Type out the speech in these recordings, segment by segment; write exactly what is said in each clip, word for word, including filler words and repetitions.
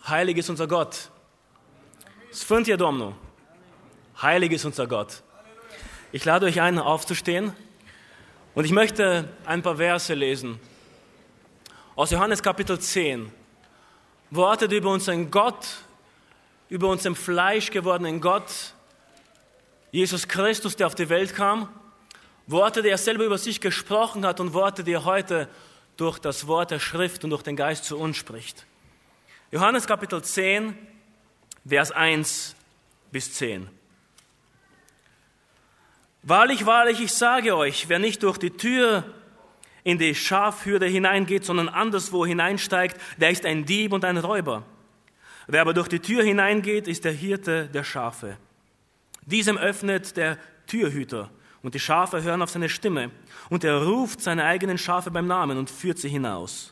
Heilig ist unser Gott. Sfânt e Domnul. Heilig ist unser Gott. Ich lade euch ein, aufzustehen und ich möchte ein paar Verse lesen aus Johannes Kapitel zehn. Worte, die über unseren Gott, über unseren Fleisch gewordenen Gott, Jesus Christus, der auf die Welt kam, Worte, die er selber über sich gesprochen hat und Worte, die er heute durch das Wort der Schrift und durch den Geist zu uns spricht. Johannes Kapitel zehn, Vers eins bis zehn. Wahrlich, wahrlich, ich sage euch, wer nicht durch die Tür in die Schafhürde hineingeht, sondern anderswo hineinsteigt, der ist ein Dieb und ein Räuber. Wer aber durch die Tür hineingeht, ist der Hirte der Schafe. Diesem öffnet der Türhüter, und die Schafe hören auf seine Stimme, und er ruft seine eigenen Schafe beim Namen und führt sie hinaus.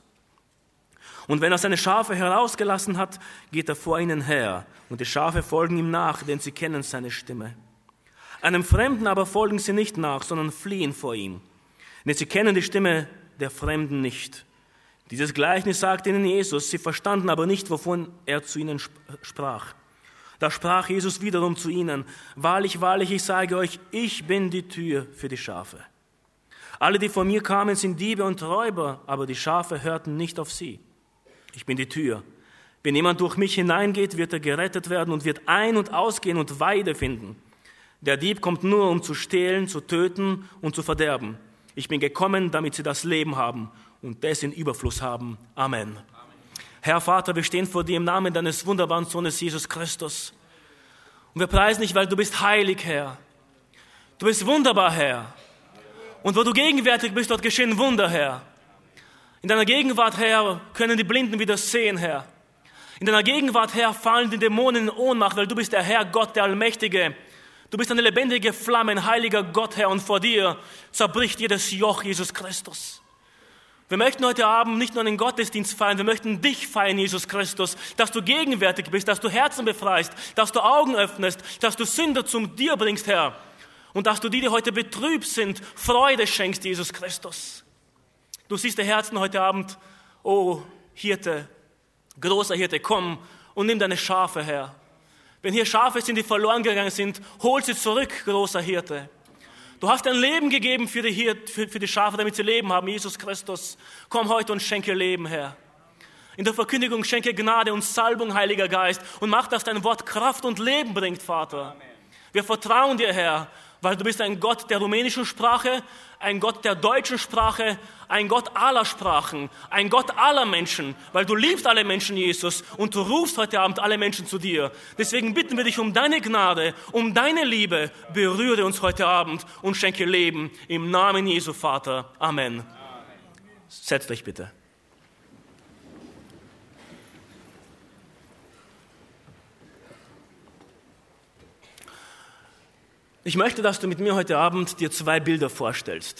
Und wenn er seine Schafe herausgelassen hat, geht er vor ihnen her, und die Schafe folgen ihm nach, denn sie kennen seine Stimme. Einem Fremden aber folgen sie nicht nach, sondern fliehen vor ihm, denn sie kennen die Stimme der Fremden nicht. Dieses Gleichnis sagte ihnen Jesus, sie verstanden aber nicht, wovon er zu ihnen sprach. Da sprach Jesus wiederum zu ihnen, wahrlich, wahrlich, ich sage euch, ich bin die Tür für die Schafe. Alle, die vor mir kamen, sind Diebe und Räuber, aber die Schafe hörten nicht auf sie. Ich bin die Tür. Wenn jemand durch mich hineingeht, wird er gerettet werden und wird ein- und ausgehen und Weide finden. Der Dieb kommt nur, um zu stehlen, zu töten und zu verderben. Ich bin gekommen, damit sie das Leben haben und das in Überfluss haben. Amen. Amen. Herr Vater, wir stehen vor dir im Namen deines wunderbaren Sohnes Jesus Christus. Und wir preisen dich, weil du bist heilig, Herr. Du bist wunderbar, Herr. Und wo du gegenwärtig bist, dort geschehen Wunder, Herr. In deiner Gegenwart, Herr, können die Blinden wieder sehen, Herr. In deiner Gegenwart, Herr, fallen die Dämonen in Ohnmacht, weil du bist der Herr Gott, der Allmächtige. Du bist eine lebendige Flamme, ein heiliger Gott, Herr, und vor dir zerbricht jedes Joch, Jesus Christus. Wir möchten heute Abend nicht nur einen Gottesdienst feiern, wir möchten dich feiern, Jesus Christus, dass du gegenwärtig bist, dass du Herzen befreist, dass du Augen öffnest, dass du Sünder zum dir bringst, Herr, und dass du die, die heute betrübt sind, Freude schenkst, Jesus Christus. Du siehst die Herzen heute Abend, oh Hirte, großer Hirte, komm und nimm deine Schafe, Herr. Wenn hier Schafe sind, die verloren gegangen sind, hol sie zurück, großer Hirte. Du hast dein Leben gegeben für die, Hirt, für, für die Schafe, damit sie Leben haben, Jesus Christus. Komm heute und schenke Leben, Herr. In der Verkündigung schenke Gnade und Salbung, Heiliger Geist, und mach, dass dein Wort Kraft und Leben bringt, Vater. Amen. Wir vertrauen dir, Herr, weil du bist ein Gott der rumänischen Sprache, ein Gott der deutschen Sprache, ein Gott aller Sprachen, ein Gott aller Menschen, weil du liebst alle Menschen, Jesus, und du rufst heute Abend alle Menschen zu dir. Deswegen bitten wir dich um deine Gnade, um deine Liebe, berühre uns heute Abend und schenke Leben im Namen Jesu, Vater. Amen. Amen. Setzt euch bitte. Ich möchte, dass du mit mir heute Abend dir zwei Bilder vorstellst.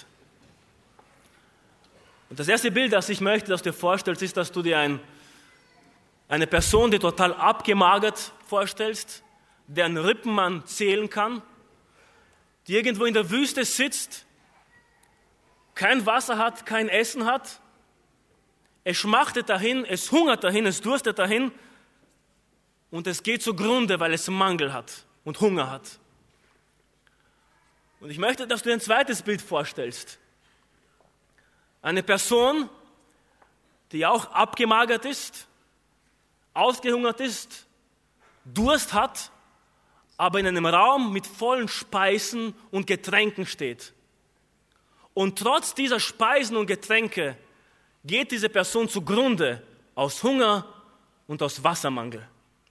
Und das erste Bild, das ich möchte, dass du dir vorstellst, ist, dass du dir ein, eine Person, die total abgemagert vorstellst, deren Rippen man zählen kann, die irgendwo in der Wüste sitzt, kein Wasser hat, kein Essen hat, es schmachtet dahin, es hungert dahin, es durstet dahin und es geht zugrunde, weil es Mangel hat und Hunger hat. Und ich möchte, dass du dir ein zweites Bild vorstellst. Eine Person, die auch abgemagert ist, ausgehungert ist, Durst hat, aber in einem Raum mit vollen Speisen und Getränken steht. Und trotz dieser Speisen und Getränke geht diese Person zugrunde aus Hunger und aus Wassermangel.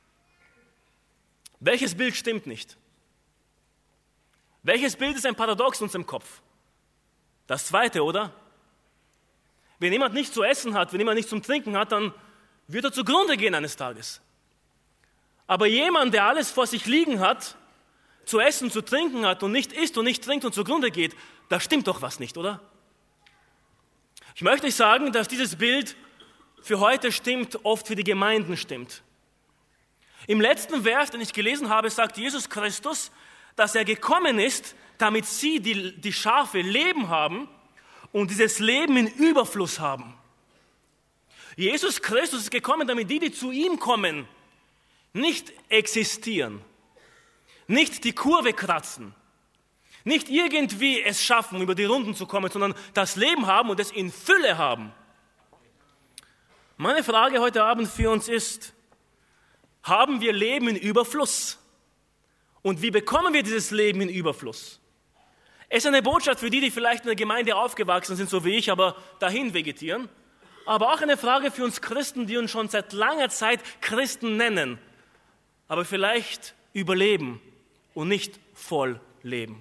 Welches Bild stimmt nicht? Welches Bild ist ein Paradox in unserem Kopf? Das zweite, oder? Wenn jemand nichts zu essen hat, wenn jemand nichts zum Trinken hat, dann wird er zugrunde gehen eines Tages. Aber jemand, der alles vor sich liegen hat, zu essen, zu trinken hat und nicht isst und nicht trinkt und zugrunde geht, da stimmt doch was nicht, oder? Ich möchte nicht sagen, dass dieses Bild für heute stimmt, oft für die Gemeinden stimmt. Im letzten Vers, den ich gelesen habe, sagt Jesus Christus, dass er gekommen ist, damit sie, die, die Schafe, Leben haben und dieses Leben in Überfluss haben. Jesus Christus ist gekommen, damit die, die zu ihm kommen, nicht existieren, nicht die Kurve kratzen, nicht irgendwie es schaffen, über die Runden zu kommen, sondern das Leben haben und es in Fülle haben. Meine Frage heute Abend für uns ist, haben wir Leben in Überfluss? Und wie bekommen wir dieses Leben in Überfluss? Es ist eine Botschaft für die, die vielleicht in der Gemeinde aufgewachsen sind, so wie ich, aber dahin vegetieren. Aber auch eine Frage für uns Christen, die uns schon seit langer Zeit Christen nennen, aber vielleicht überleben und nicht voll leben.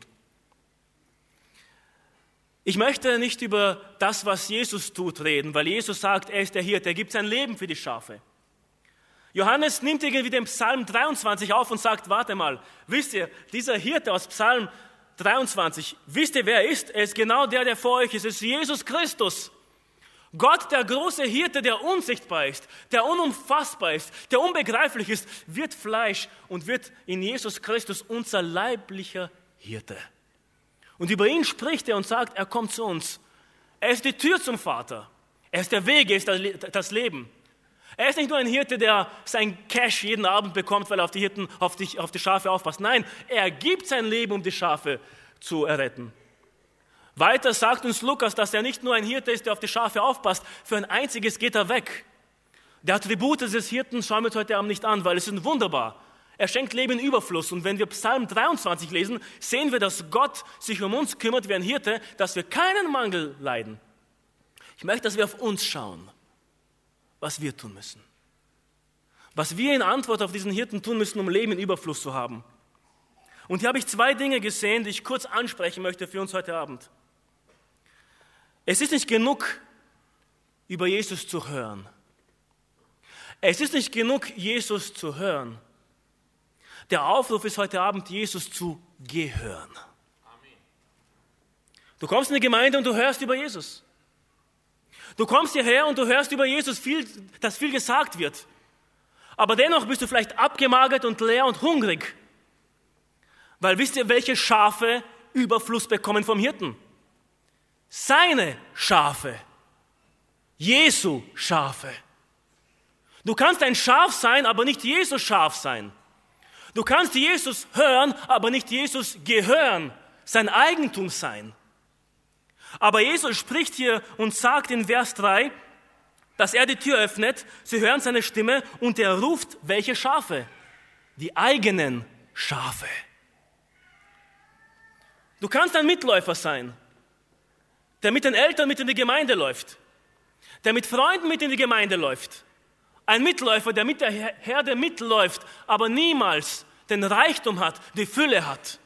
Ich möchte nicht über das, was Jesus tut, reden, weil Jesus sagt, er ist der Hirte, er gibt sein Leben für die Schafe. Johannes nimmt irgendwie den Psalm dreiundzwanzig auf und sagt, warte mal, wisst ihr, dieser Hirte aus Psalm dreiundzwanzig, wisst ihr, wer er ist? Er ist genau der, der vor euch ist, es ist Jesus Christus. Gott, der große Hirte, der unsichtbar ist, der unumfassbar ist, der unbegreiflich ist, wird Fleisch und wird in Jesus Christus unser leiblicher Hirte. Und über ihn spricht er und sagt, er kommt zu uns. Er ist die Tür zum Vater. Er ist der Weg, er ist das Leben. Er ist nicht nur ein Hirte, der sein Cash jeden Abend bekommt, weil er auf die Hirten, auf die, auf die Schafe aufpasst. Nein, er gibt sein Leben, um die Schafe zu erretten. Weiter sagt uns Lukas, dass er nicht nur ein Hirte ist, der auf die Schafe aufpasst. Für ein einziges geht er weg. Die Attribute des Hirten schauen wir uns heute Abend nicht an, weil es sind wunderbar. Er schenkt Leben in Überfluss. Und wenn wir Psalm dreiundzwanzig lesen, sehen wir, dass Gott sich um uns kümmert wie ein Hirte, dass wir keinen Mangel leiden. Ich möchte, dass wir auf uns schauen, was wir tun müssen. Was wir in Antwort auf diesen Hirten tun müssen, um Leben in Überfluss zu haben. Und hier habe ich zwei Dinge gesehen, die ich kurz ansprechen möchte für uns heute Abend. Es ist nicht genug, über Jesus zu hören. Es ist nicht genug, Jesus zu hören. Der Aufruf ist heute Abend, Jesus zu gehören. Du kommst in die Gemeinde und du hörst über Jesus. Du kommst hierher und du hörst über Jesus, viel, dass viel gesagt wird. Aber dennoch bist du vielleicht abgemagert und leer und hungrig. Weil wisst ihr, welche Schafe Überfluss bekommen vom Hirten? Seine Schafe. Jesu Schafe. Du kannst ein Schaf sein, aber nicht Jesus Schaf sein. Du kannst Jesus hören, aber nicht Jesus gehören, sein Eigentum sein. Aber Jesus spricht hier und sagt in Vers drei, dass er die Tür öffnet, sie hören seine Stimme und er ruft welche Schafe? Die eigenen Schafe. Du kannst ein Mitläufer sein, der mit den Eltern mit in die Gemeinde läuft, der mit Freunden mit in die Gemeinde läuft. Ein Mitläufer, der mit der Herde mitläuft, aber niemals den Reichtum hat, die Fülle hat.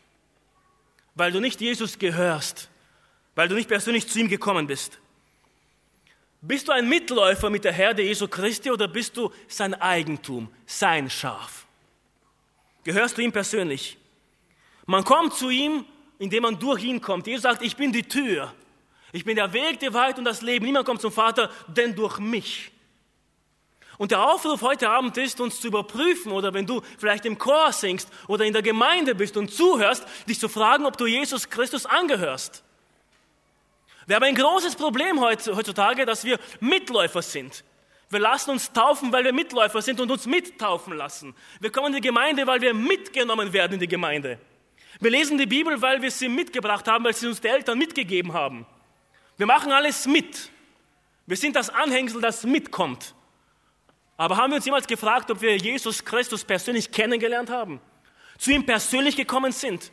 Weil du nicht Jesus gehörst, weil du nicht persönlich zu ihm gekommen bist. Bist du ein Mitläufer mit der Herde Jesu Christi oder bist du sein Eigentum, sein Schaf? Gehörst du ihm persönlich? Man kommt zu ihm, indem man durch ihn kommt. Jesus sagt, ich bin die Tür. Ich bin der Weg, die Wahrheit und das Leben. Niemand kommt zum Vater, denn durch mich. Und der Aufruf heute Abend ist, uns zu überprüfen, oder wenn du vielleicht im Chor singst oder in der Gemeinde bist und zuhörst, dich zu fragen, ob du Jesus Christus angehörst. Wir haben ein großes Problem heutzutage, dass wir Mitläufer sind. Wir lassen uns taufen, weil wir Mitläufer sind und uns mittaufen lassen. Wir kommen in die Gemeinde, weil wir mitgenommen werden in die Gemeinde. Wir lesen die Bibel, weil wir sie mitgebracht haben, weil sie uns die Eltern mitgegeben haben. Wir machen alles mit. Wir sind das Anhängsel, das mitkommt. Aber haben wir uns jemals gefragt, ob wir Jesus Christus persönlich kennengelernt haben? Zu ihm persönlich gekommen sind?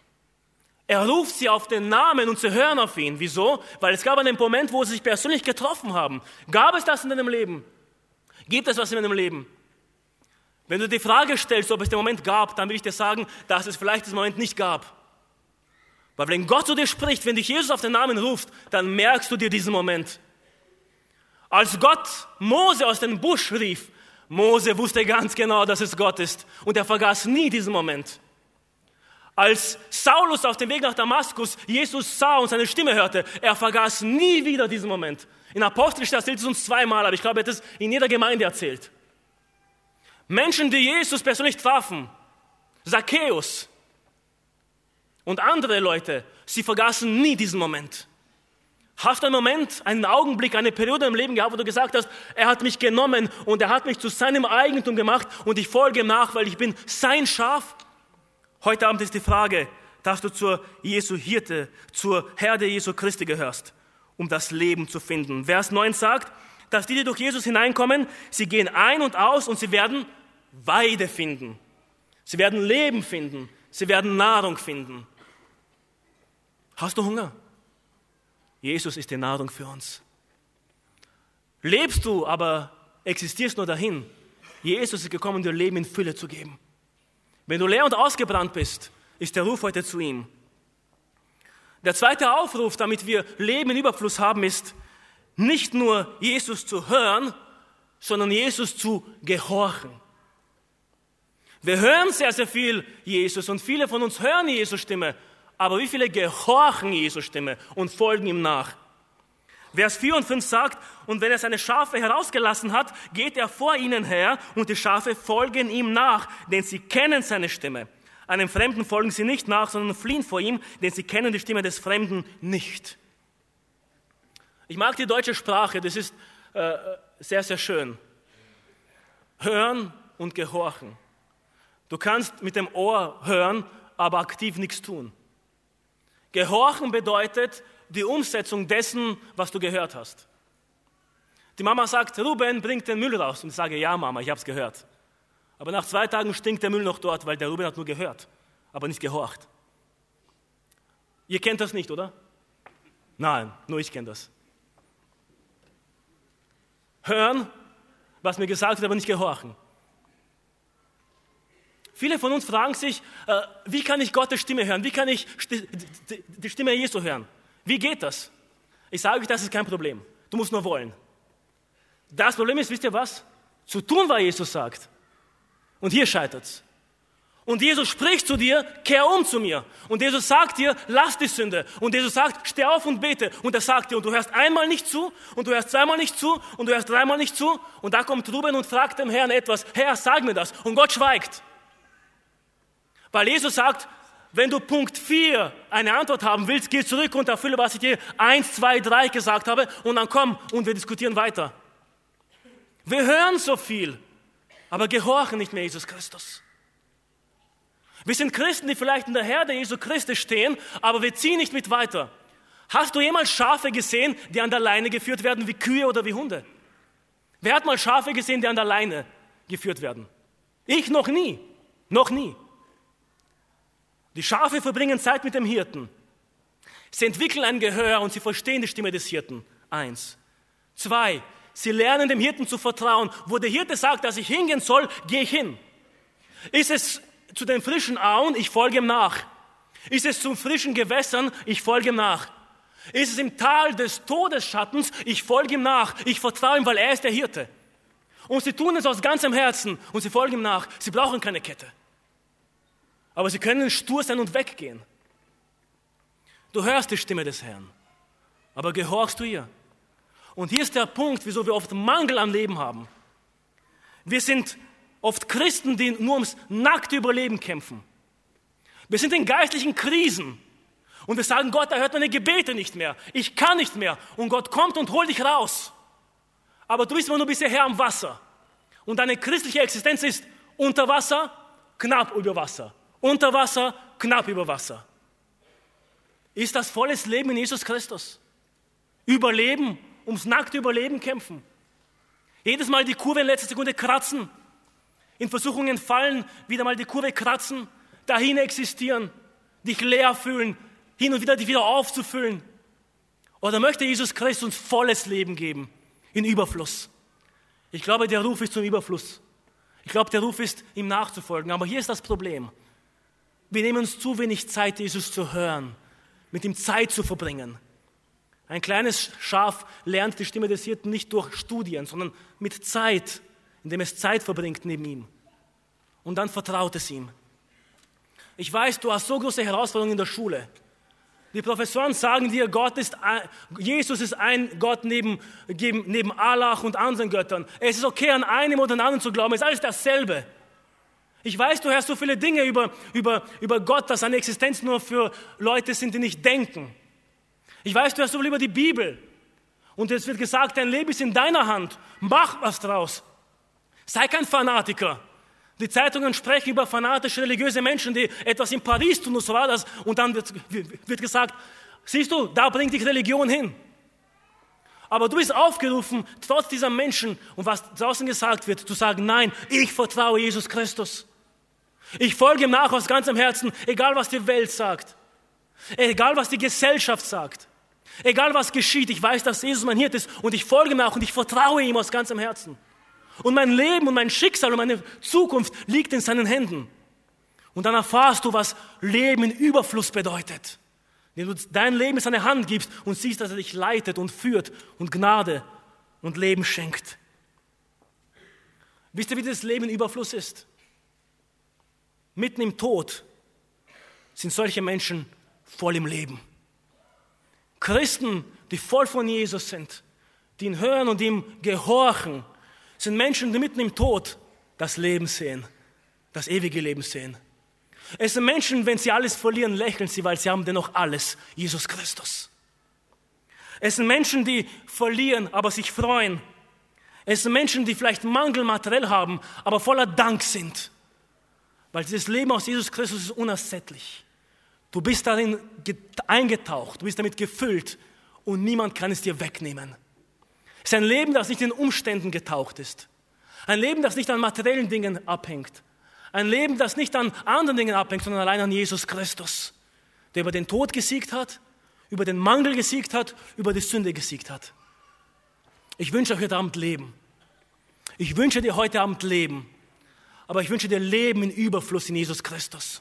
Er ruft sie auf den Namen und sie hören auf ihn. Wieso? Weil es gab einen Moment, wo sie sich persönlich getroffen haben. Gab es das in deinem Leben? Gibt es was in deinem Leben? Wenn du die Frage stellst, ob es den Moment gab, dann will ich dir sagen, dass es vielleicht diesen Moment nicht gab. Weil wenn Gott zu dir spricht, wenn dich Jesus auf den Namen ruft, dann merkst du dir diesen Moment. Als Gott Mose aus dem Busch rief, Mose wusste ganz genau, dass es Gott ist. Und er vergaß nie diesen Moment. Als Saulus auf dem Weg nach Damaskus Jesus sah und seine Stimme hörte, er vergaß nie wieder diesen Moment. In Apostelgeschichte erzählt es uns zweimal, aber ich glaube, er hat es in jeder Gemeinde erzählt. Menschen, die Jesus persönlich trafen, Zacchaeus und andere Leute, sie vergaßen nie diesen Moment. Hast du einen Moment, einen Augenblick, eine Periode im Leben gehabt, wo du gesagt hast, er hat mich genommen und er hat mich zu seinem Eigentum gemacht und ich folge ihm nach, weil ich bin sein Schaf? Heute Abend ist die Frage, dass du zur Jesu Hirte, zur Herde Jesu Christi gehörst, um das Leben zu finden. Vers neun sagt, dass die, die durch Jesus hineinkommen, sie gehen ein und aus und sie werden Weide finden. Sie werden Leben finden. Sie werden Nahrung finden. Hast du Hunger? Jesus ist die Nahrung für uns. Lebst du, aber existierst nur dahin? Jesus ist gekommen, dir Leben in Fülle zu geben. Wenn du leer und ausgebrannt bist, ist der Ruf heute zu ihm. Der zweite Aufruf, damit wir Leben in Überfluss haben, ist, nicht nur Jesus zu hören, sondern Jesus zu gehorchen. Wir hören sehr, sehr viel Jesus und viele von uns hören Jesus Stimme, aber wie viele gehorchen Jesu Stimme und folgen ihm nach? Vers vier und fünf sagt, und wenn er seine Schafe herausgelassen hat, geht er vor ihnen her und die Schafe folgen ihm nach, denn sie kennen seine Stimme. Einem Fremden folgen sie nicht nach, sondern fliehen vor ihm, denn sie kennen die Stimme des Fremden nicht. Ich mag die deutsche Sprache, das ist äh, sehr, sehr schön. Hören und gehorchen. Du kannst mit dem Ohr hören, aber aktiv nichts tun. Gehorchen bedeutet die Umsetzung dessen, was du gehört hast. Die Mama sagt, Ruben, bring den Müll raus. Und ich sage, ja Mama, ich habe es gehört. Aber nach zwei Tagen stinkt der Müll noch dort, weil der Ruben hat nur gehört, aber nicht gehorcht. Ihr kennt das nicht, oder? Nein, nur ich kenne das. Hören, was mir gesagt wird, aber nicht gehorchen. Viele von uns fragen sich, äh, wie kann ich Gottes Stimme hören? Wie kann ich sti- die, die Stimme Jesu hören? Wie geht das? Ich sage euch, das ist kein Problem. Du musst nur wollen. Das Problem ist, wisst ihr was? Zu tun, was Jesus sagt. Und hier scheitert's. Und Jesus spricht zu dir, kehr um zu mir. Und Jesus sagt dir, lass die Sünde. Und Jesus sagt, steh auf und bete. Und er sagt dir, und du hörst einmal nicht zu, und du hörst zweimal nicht zu, und du hörst dreimal nicht zu. Und da kommt Ruben und fragt dem Herrn etwas. Herr, sag mir das. Und Gott schweigt. Weil Jesus sagt, wenn du Punkt vier eine Antwort haben willst, geh zurück und erfülle, was ich dir eins, zwei, drei gesagt habe, und dann komm und wir diskutieren weiter. Wir hören so viel, aber gehorchen nicht mehr Jesus Christus. Wir sind Christen, die vielleicht in der Herde Jesu Christi stehen, aber wir ziehen nicht mit weiter. Hast du jemals Schafe gesehen, die an der Leine geführt werden, wie Kühe oder wie Hunde? Wer hat mal Schafe gesehen, die an der Leine geführt werden? Ich noch nie, noch nie. Die Schafe verbringen Zeit mit dem Hirten. Sie entwickeln ein Gehör und sie verstehen die Stimme des Hirten. Eins. Zwei. Sie lernen dem Hirten zu vertrauen. Wo der Hirte sagt, dass ich hingehen soll, gehe ich hin. Ist es zu den frischen Auen, ich folge ihm nach. Ist es zu frischen Gewässern, ich folge ihm nach. Ist es im Tal des Todesschattens, ich folge ihm nach. Ich vertraue ihm, weil er ist der Hirte. Und sie tun es aus ganzem Herzen und sie folgen ihm nach. Sie brauchen keine Kette. Aber sie können stur sein und weggehen. Du hörst die Stimme des Herrn, aber gehorchst du ihr? Und hier ist der Punkt, wieso wir oft Mangel am Leben haben. Wir sind oft Christen, die nur ums nackte Überleben kämpfen. Wir sind in geistlichen Krisen und wir sagen, Gott, er hört meine Gebete nicht mehr. Ich kann nicht mehr. Und Gott kommt und holt dich raus. Aber du bist immer nur bisher Herr am Wasser. Und deine christliche Existenz ist unter Wasser, knapp über Wasser. Unter Wasser, knapp über Wasser. Ist das volles Leben in Jesus Christus? Überleben, ums nackte Überleben kämpfen. Jedes Mal die Kurve in letzter Sekunde kratzen. In Versuchungen fallen, wieder mal die Kurve kratzen. Dahin existieren, dich leer fühlen, hin und wieder dich wieder aufzufüllen. Oder möchte Jesus Christus uns volles Leben geben, in Überfluss? Ich glaube, der Ruf ist zum Überfluss. Ich glaube, der Ruf ist, ihm nachzufolgen. Aber hier ist das Problem. Wir nehmen uns zu wenig Zeit, Jesus zu hören, mit ihm Zeit zu verbringen. Ein kleines Schaf lernt die Stimme des Hirten nicht durch Studien, sondern mit Zeit, indem es Zeit verbringt neben ihm. Und dann vertraut es ihm. Ich weiß, du hast so große Herausforderungen in der Schule. Die Professoren sagen dir, Gott ist ein, Jesus ist ein Gott neben, neben Allah und anderen Göttern. Es ist okay, an einem oder an anderen zu glauben, es ist alles dasselbe. Ich weiß, du hörst so viele Dinge über, über, über Gott, dass seine Existenz nur für Leute sind, die nicht denken. Ich weiß, du hast so lieber die Bibel. Und es wird gesagt, dein Leben ist in deiner Hand. Mach was draus. Sei kein Fanatiker. Die Zeitungen sprechen über fanatische religiöse Menschen, die etwas in Paris tun und so weiter. Und dann wird, wird gesagt, siehst du, da bringt dich Religion hin. Aber du bist aufgerufen, trotz dieser Menschen und was draußen gesagt wird, zu sagen, nein, ich vertraue Jesus Christus. Ich folge ihm nach aus ganzem Herzen, egal was die Welt sagt. Egal was die Gesellschaft sagt. Egal was geschieht, ich weiß, dass Jesus mein Hirte ist und ich folge ihm nach und ich vertraue ihm aus ganzem Herzen. Und mein Leben und mein Schicksal und meine Zukunft liegt in seinen Händen. Und dann erfahrst du, was Leben in Überfluss bedeutet. Wenn du dein Leben in seine Hand gibst und siehst, dass er dich leitet und führt und Gnade und Leben schenkt. Wisst ihr, wie das Leben in Überfluss ist? Mitten im Tod sind solche Menschen voll im Leben. Christen, die voll von Jesus sind, die ihn hören und ihm gehorchen, sind Menschen, die mitten im Tod das Leben sehen, das ewige Leben sehen. Es sind Menschen, wenn sie alles verlieren, lächeln sie, weil sie haben dennoch alles, Jesus Christus. Es sind Menschen, die verlieren, aber sich freuen. Es sind Menschen, die vielleicht Mangel materiell haben, aber voller Dank sind. Weil dieses Leben aus Jesus Christus ist unersättlich. Du bist darin eingetaucht, du bist damit gefüllt und niemand kann es dir wegnehmen. Es ist ein Leben, das nicht in Umständen getaucht ist. Ein Leben, das nicht an materiellen Dingen abhängt. Ein Leben, das nicht an anderen Dingen abhängt, sondern allein an Jesus Christus, der über den Tod gesiegt hat, über den Mangel gesiegt hat, über die Sünde gesiegt hat. Ich wünsche euch heute Abend Leben. Ich wünsche dir heute Abend Leben. Aber ich wünsche dir Leben in Überfluss in Jesus Christus.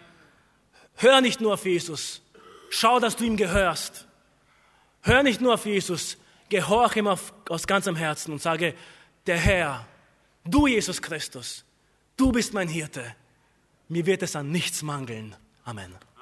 Hör nicht nur auf Jesus. Schau, dass du ihm gehörst. Hör nicht nur auf Jesus. Gehorche ihm auf, aus ganzem Herzen und sage, der Herr, du Jesus Christus, du bist mein Hirte. Mir wird es an nichts mangeln. Amen.